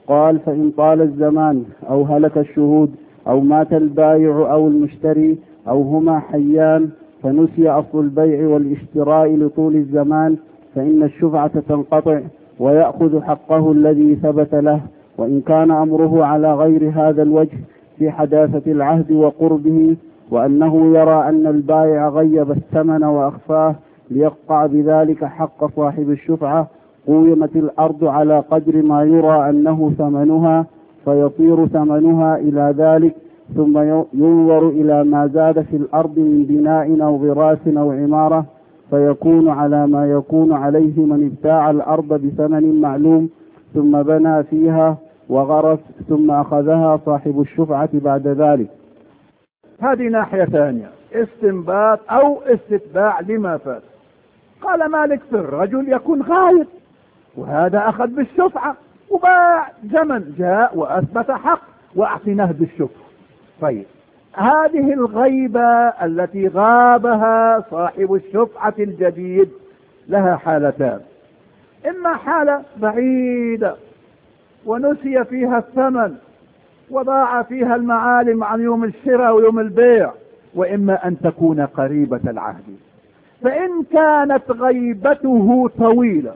قال: فإن طال الزمان أو هلك الشهود أو مات البائع أو المشتري أو هما حيان فنسي أصل البيع والاشتراء لطول الزمان، فإن الشفعة تنقطع ويأخذ حقه الذي ثبت له، وإن كان أمره على غير هذا الوجه في حداثة العهد وقربه، وأنه يرى أن البائع غيب الثمن وأخفاه ليقطع بذلك حق صاحب الشفعة، قومت الأرض على قدر ما يرى أنه ثمنها، فيطير ثمنها إلى ذلك، ثم ينظر إلى ما زاد في الأرض من بناء أو غراس أو عمارة، فيكون على ما يكون عليه من ابتاع الأرض بثمن معلوم، ثم بنى فيها وغرس، ثم أخذها صاحب الشفعة بعد ذلك. هذه ناحية ثانية، استنباط أو استتباع لما فات. قال مالك: في الرجل يكون غايب، وهذا أخذ بالشفعة وباع زمن، جاء وأثبت حق وأعطيناه بالشفعة. طيب، هذه الغيبة التي غابها صاحب الشفعة الجديد لها حالتان: إما حالة بعيدة ونسي فيها الثمن وضاع فيها المعالم عن يوم الشراء ويوم البيع، وإما أن تكون قريبة العهد. فإن كانت غيبته طويلة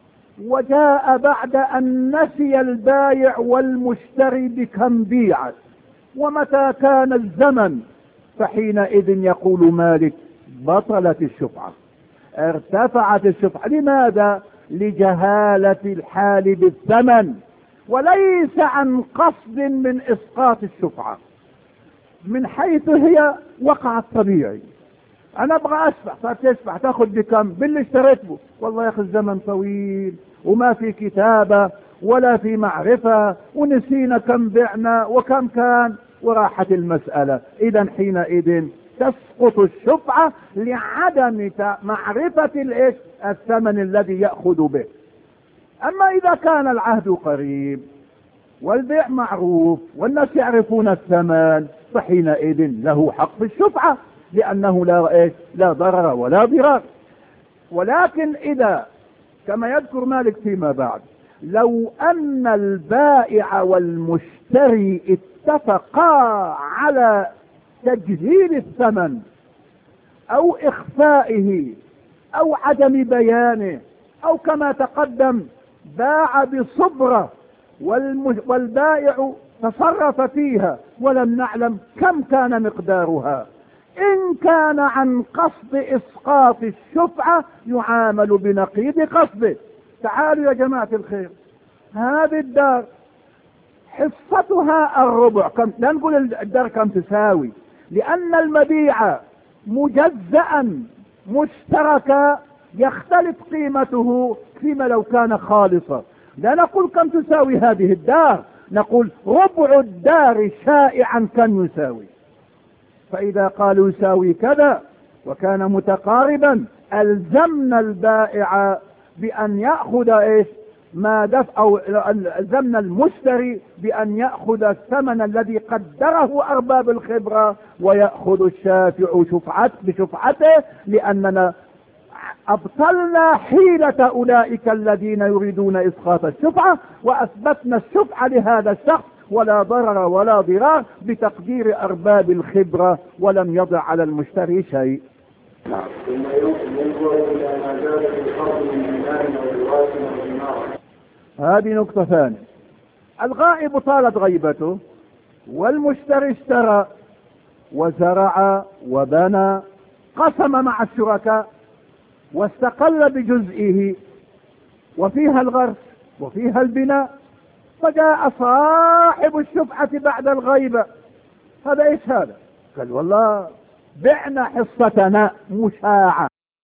وجاء بعد أن نسي البائع والمشتري بكم بيعت ومتى كان الزمن، فحينئذ يقول مالك: بطلت الشفعة، ارتفعت الشفعة. لماذا؟ لجهالة الحال بالثمن، وليس عن قصد من إسقاط الشفعة، من حيث هي وقعت طبيعي. أنا أبغى أشفع، فتشفع، تأخذ بكم؟ باللي اشتريته. والله يا أخي الزمن طويل وما في كتابة ولا في معرفة، ونسينا كم بعنا وكم كان، وراحت المسألة. إذا حينئذ تسقط الشفعة لعدم معرفة الثمن الذي يأخذ به. أما إذا كان العهد قريب والبيع معروف والناس يعرفون الثمن، فحينئذ له حق في الشفعة، لأنه لا ضرر ولا ضرار. ولكن إذا كما يذكر مالك فيما بعد، لو أن البائع والمشتري اتفقا على تجهيل الثمن أو إخفائه أو عدم بيانه، أو كما تقدم باع بصبرة والبائع تصرف فيها ولم نعلم كم كان مقدارها، إن كان عن قصد إسقاط الشفعة يعامل بنقيض قصده. تعالوا يا جماعة الخير، هذه الدار حصتها الربع، لا نقول الدار كم تساوي، لأن المبيع مجزأ مشتركا يختلف قيمته فيما لو كان خالصا. لا نقول كم تساوي هذه الدار، نقول ربع الدار شائعا كم يساوي. فإذا قالوا يساوي كذا وكان متقاربا، ألزمنا البائع بأن يأخذ ما دفع، أو ألزمنا المشتري بأن يأخذ الثمن الذي قدره أرباب الخبرة، ويأخذ الشافع بشفعته، لأننا أبطلنا حيلة أولئك الذين يريدون إسقاط الشفعة، وأثبتنا الشفعة لهذا الشخص ولا ضرر ولا ضرار بتقدير أرباب الخبرة، ولم يضع على المشتري شيء. ثم ينظر إلى ما زاد في الأرض من بناء أو غراس أو عمارة. هذه نقطة ثانية. الغائب طالت غيبته، والمشتري اشترى وزرع وبنى، قسم مع الشركاء واستقل بجزئه، وفيها الغرس وفيها البناء، فجاء صاحب الشفعة بعد الغيبة. هذا ايش هذا؟ قال: والله بعنا حصتنا مشاعة،